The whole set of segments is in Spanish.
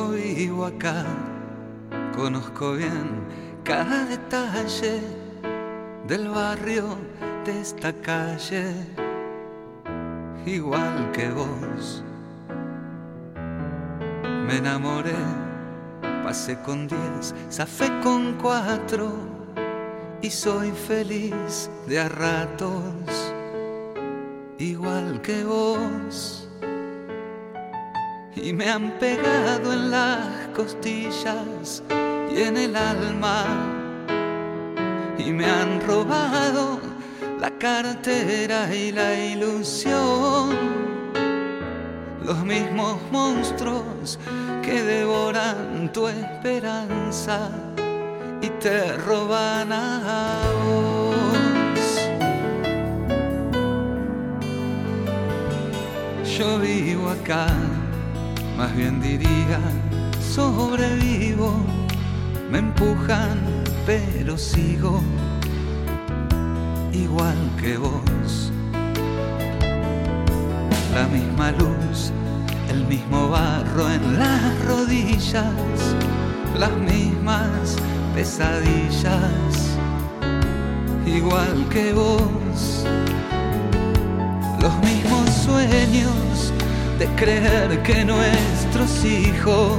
Yo vivo acá, conozco bien cada detalle del barrio de esta calle, igual que vos. Me enamoré, pasé con 10, zafé con 4 y soy feliz de a ratos, igual que vos. Y me han pegado en las costillas y en el alma, y me han robado la cartera y la ilusión, los mismos monstruos que devoran tu esperanza y te roban a vos. Yo vivo acá, más bien diría sobrevivo, me empujan pero sigo, igual que vos. La misma luz, el mismo barro en las rodillas, las mismas pesadillas, igual que vos. Los mismos sueños de creer que nuestros hijos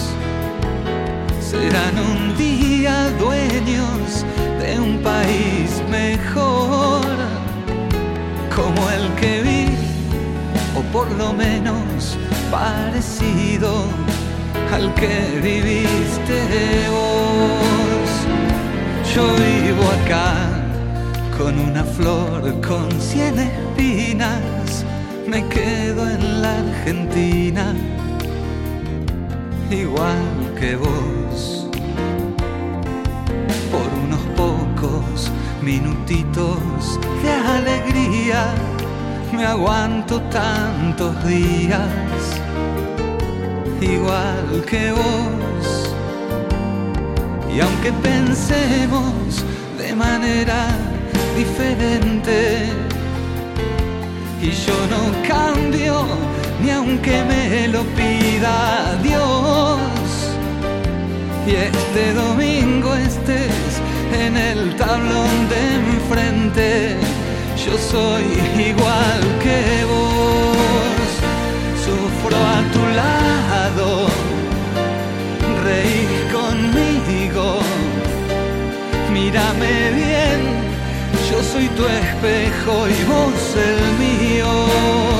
serán un día dueños de un país mejor, como el que vi, o por lo menos parecido al que viviste vos. Yo vivo acá con una flor con 100 espinas, me quedo en la Argentina, igual que vos. Por unos pocos minutitos de alegría me aguanto tantos días, igual que vos. Y aunque pensemos de manera diferente, y yo no cambio ni aunque me lo pida Dios, y este domingo estés en el tablón de enfrente, yo soy igual que vos. Sufro a tu lado, reís conmigo, mírame bien, yo soy tu espejo y vos el mío.